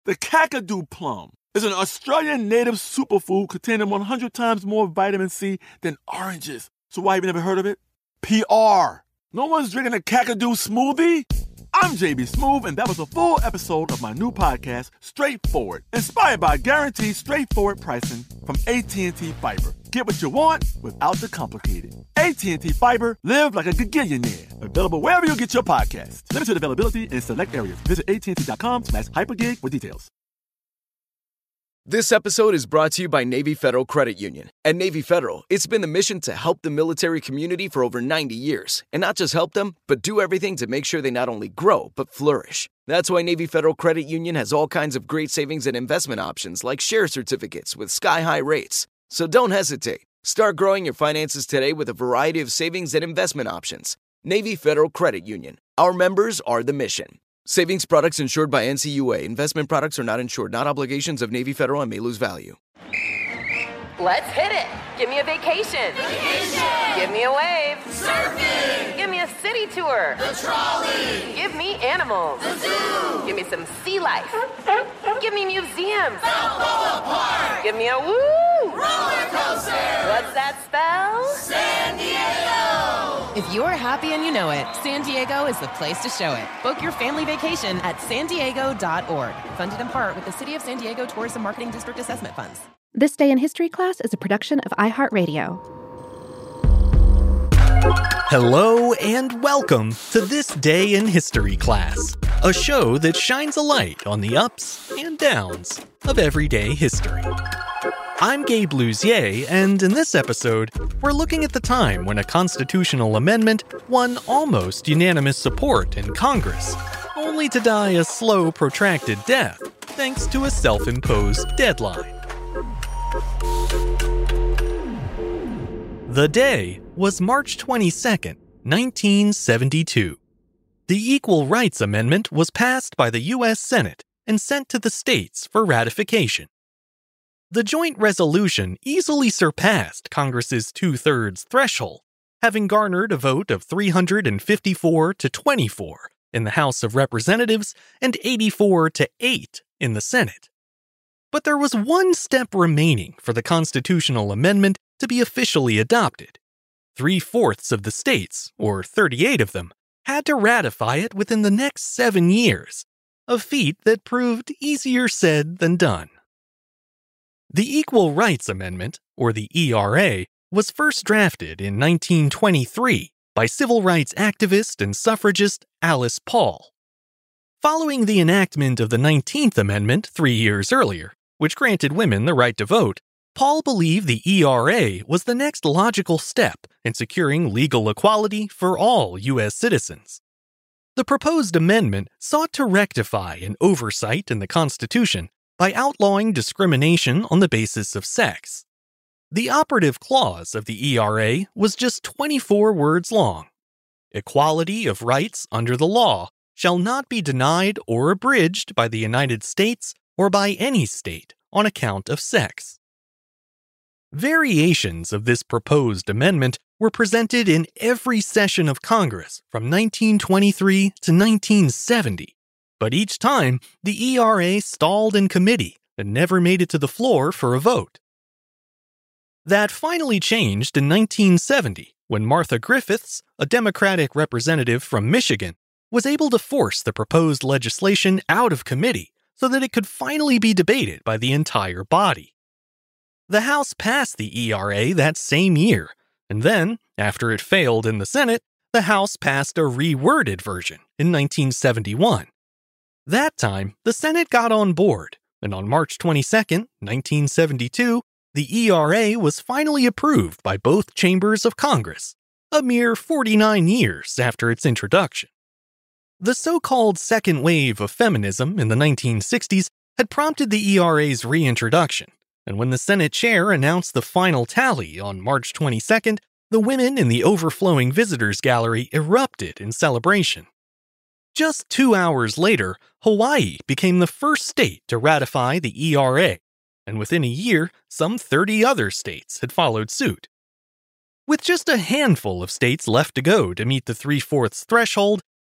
The Kakadu plum is an Australian native superfood containing 100 times more vitamin C than oranges. So why have you never heard of it? PR. No one's drinking a Kakadu smoothie? I'm JB Smoove, and that was a full episode of my new podcast, Straightforward, inspired by guaranteed straightforward pricing from AT&T Fiber. Get what you want without the complicated. AT&T Fiber, live like a gigillionaire. Available wherever you get your podcasts. Limited availability in select areas. Visit AT&T.com/hypergig for details. This episode is brought to you by Navy Federal Credit Union. At Navy Federal, it's been the mission to help the military community for over 90 years. And not just help them, but do everything to make sure they not only grow, but flourish. That's why Navy Federal Credit Union has all kinds of great savings and investment options like share certificates with sky-high rates. So don't hesitate. Start growing your finances today with a variety of savings and investment options. Navy Federal Credit Union. Our members are the mission. Savings products insured by NCUA. Investment products are not insured, not obligations of Navy Federal and may lose value. Let's hit it. Give me a vacation. Vacation. Give me a wave. Surfing. Give me a city tour. The trolley. Give me animals. The zoo. Give me some sea life. Give me museums. Balboa Park. Give me a woo. Roller coaster. What's that spell? San Diego. If you're happy and you know it, San Diego is the place to show it. Book your family vacation at sandiego.org. Funded in part with the City of San Diego Tourism Marketing District Assessment Funds. This Day in History class is a production of iHeartRadio. Hello and welcome to This Day in History class, a show that shines a light on the ups and downs of everyday history. I'm Gabe Luzier, and in this episode, we're looking at the time when a constitutional amendment won almost unanimous support in Congress, only to die a slow, protracted death thanks to a self-imposed deadline. The day was March 22nd, 1972. The Equal Rights Amendment was passed by the U.S. Senate and sent to the states for ratification. The joint resolution easily surpassed Congress's two-thirds threshold, having garnered a vote of 354 to 24 in the House of Representatives and 84 to 8 in the Senate. But there was one step remaining for the constitutional amendment to be officially adopted. 3/4 of the states, or 38 of them, had to ratify it within the next 7 years, a feat that proved easier said than done. The Equal Rights Amendment, or the ERA, was first drafted in 1923 by civil rights activist and suffragist Alice Paul. Following the enactment of the 19th Amendment 3 years earlier, which granted women the right to vote, Paul believed the ERA was the next logical step in securing legal equality for all U.S. citizens. The proposed amendment sought to rectify an oversight in the Constitution by outlawing discrimination on the basis of sex. The operative clause of the ERA was just 24 words long. Equality of rights under the law shall not be denied or abridged by the United States or by any state on account of sex. Variations of this proposed amendment were presented in every session of Congress from 1923 to 1970, but each time the ERA stalled in committee and never made it to the floor for a vote. That finally changed in 1970 when Martha Griffiths, a Democratic representative from Michigan, was able to force the proposed legislation out of committee so that it could finally be debated by the entire body. The House passed the ERA that same year, and then, after it failed in the Senate, the House passed a reworded version in 1971. That time, the Senate got on board, and on March 22, 1972, the ERA was finally approved by both chambers of Congress, a mere 49 years after its introduction. The so-called second wave of feminism in the 1960s had prompted the ERA's reintroduction, and when the Senate chair announced the final tally on March 22nd, the women in the overflowing visitors gallery erupted in celebration. Just 2 hours later, Hawaii became the first state to ratify the ERA, and within a year, some 30 other states had followed suit. With just a handful of states left to go to meet the 3/4 threshold,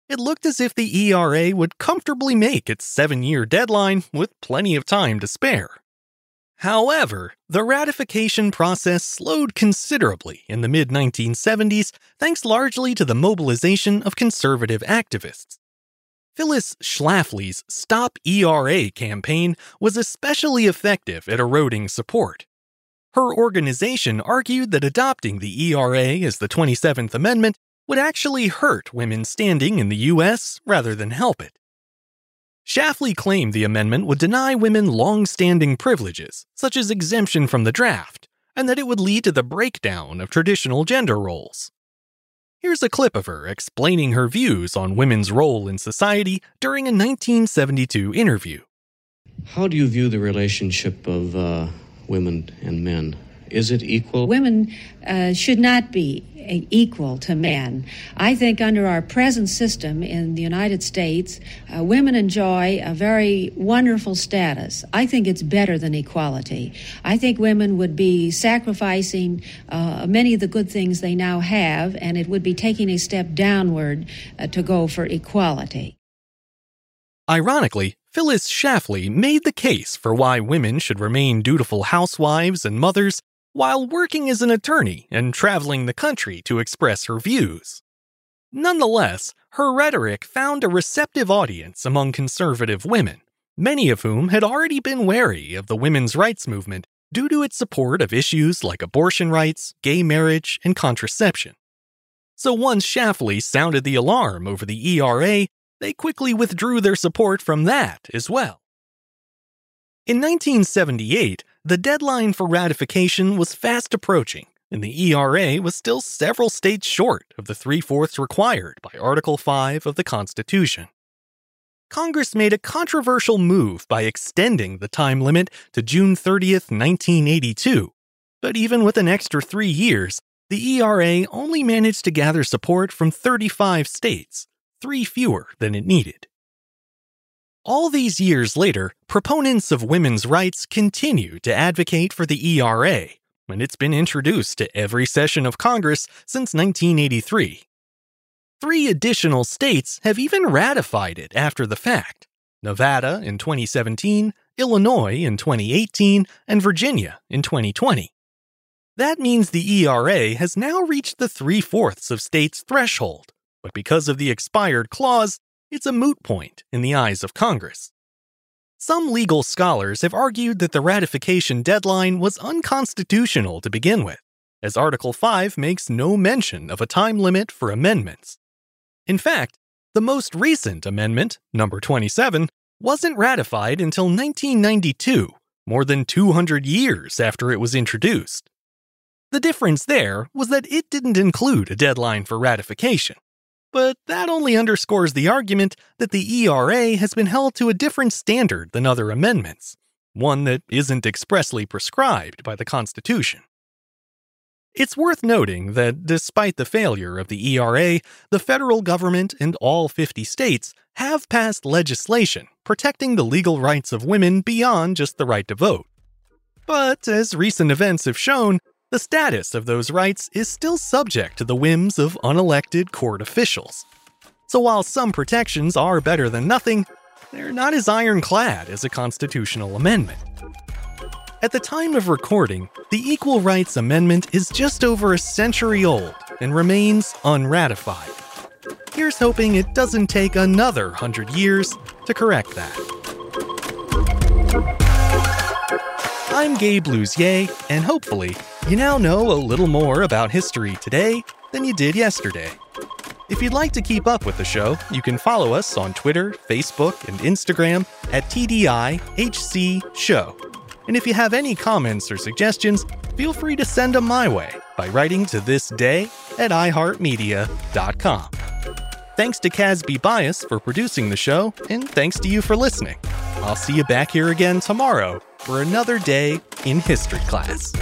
it looked as if the ERA would comfortably make its 7-year deadline with plenty of time to spare. However, the ratification process slowed considerably in the mid-1970s thanks largely to the mobilization of conservative activists. Phyllis Schlafly's Stop ERA campaign was especially effective at eroding support. Her organization argued that adopting the ERA as the 27th Amendment would actually hurt women's standing in the U.S. rather than help it. Schlafly claimed the amendment would deny women long-standing privileges, such as exemption from the draft, and that it would lead to the breakdown of traditional gender roles. Here's a clip of her explaining her views on women's role in society during a 1972 interview. How do you view the relationship of women and men? Is it equal? Women should not be equal to men. I think under our present system in the United States, women enjoy a very wonderful status. I think it's better than equality. I think women would be sacrificing many of the good things they now have, and it would be taking a step downward to go for equality. Ironically, Phyllis Schlafly made the case for why women should remain dutiful housewives and mothers while working as an attorney and traveling the country to express her views. Nonetheless, her rhetoric found a receptive audience among conservative women, many of whom had already been wary of the women's rights movement due to its support of issues like abortion rights, gay marriage, and contraception. So once Schlafly sounded the alarm over the ERA, they quickly withdrew their support from that as well. In 1978, the deadline for ratification was fast approaching, and the ERA was still several states short of the 3/4 required by Article 5 of the Constitution. Congress made a controversial move by extending the time limit to June 30th, 1982, but even with an extra 3 years, the ERA only managed to gather support from 35 states, 3 fewer than it needed. All these years later, proponents of women's rights continue to advocate for the ERA, and it's been introduced to every session of Congress since 1983. 3 additional states have even ratified it after the fact: Nevada in 2017, Illinois in 2018, and Virginia in 2020. That means the ERA has now reached the 3/4 of states' threshold, but because of the expired clause, it's a moot point in the eyes of Congress. Some legal scholars have argued that the ratification deadline was unconstitutional to begin with, as Article 5 makes no mention of a time limit for amendments. In fact, the most recent amendment, number 27, wasn't ratified until 1992, more than 200 years after it was introduced. The difference there was that it didn't include a deadline for ratification. But that only underscores the argument that the ERA has been held to a different standard than other amendments, one that isn't expressly prescribed by the Constitution. It's worth noting that despite the failure of the ERA, the federal government and all 50 states have passed legislation protecting the legal rights of women beyond just the right to vote. But as recent events have shown, the status of those rights is still subject to the whims of unelected court officials. So while some protections are better than nothing, they're not as ironclad as a constitutional amendment. At the time of recording, the Equal Rights Amendment is just over a century old and remains unratified. Here's hoping it doesn't take another 100 years to correct that. I'm Gabe Luzier, and hopefully, you now know a little more about history today than you did yesterday. If you'd like to keep up with the show, you can follow us on Twitter, Facebook, and Instagram at TDIHC Show. And if you have any comments or suggestions, feel free to send them my way by writing to thisday@iHeartMedia.com. Thanks to Casby Bias for producing the show, and thanks to you for listening. I'll see you back here again tomorrow for another day in history class.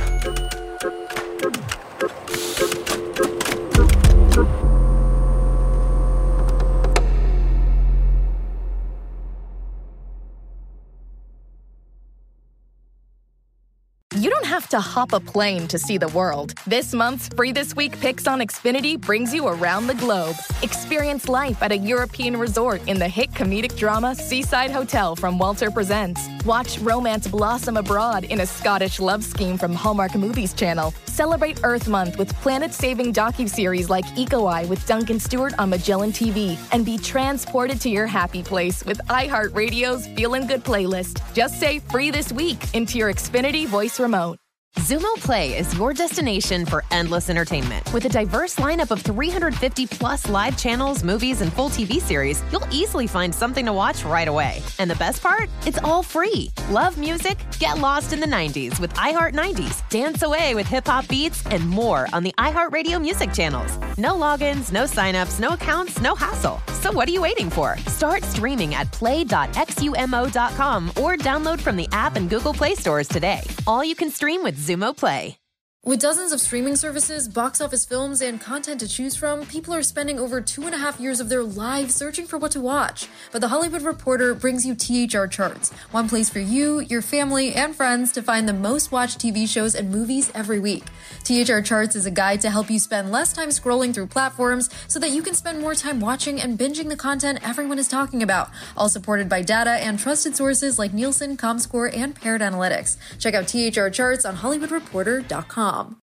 You don't have to hop a plane to see the world. This month's Free This Week Picks on Xfinity brings you around the globe. Experience life at a European resort in the hit comedic drama Seaside Hotel from Walter Presents. Watch romance blossom abroad in a Scottish love scheme from Hallmark Movies Channel. Celebrate Earth Month with planet-saving docuseries like Eco Eye with Duncan Stewart on Magellan TV. And be transported to your happy place with iHeartRadio's Feelin' Good playlist. Just say Free This Week into your Xfinity voice remote. Xumo Play is your destination for endless entertainment. With a diverse lineup of 350-plus live channels, movies, and full TV series, you'll easily find something to watch right away. And the best part? It's all free. Love music? Get lost in the 90s with iHeart 90s, dance away with hip-hop beats, and more on the iHeartRadio music channels. No logins, no signups, no accounts, no hassle. So what are you waiting for? Start streaming at play.xumo.com or download from the app and Google Play stores today. All you can stream with Xumo Play. With dozens of streaming services, box office films, and content to choose from, people are spending over 2.5 years of their lives searching for what to watch. But The Hollywood Reporter brings you THR Charts, one place for you, your family, and friends to find the most watched TV shows and movies every week. THR Charts is a guide to help you spend less time scrolling through platforms so that you can spend more time watching and binging the content everyone is talking about, all supported by data and trusted sources like Nielsen, Comscore, and Paired Analytics. Check out THR Charts on HollywoodReporter.com.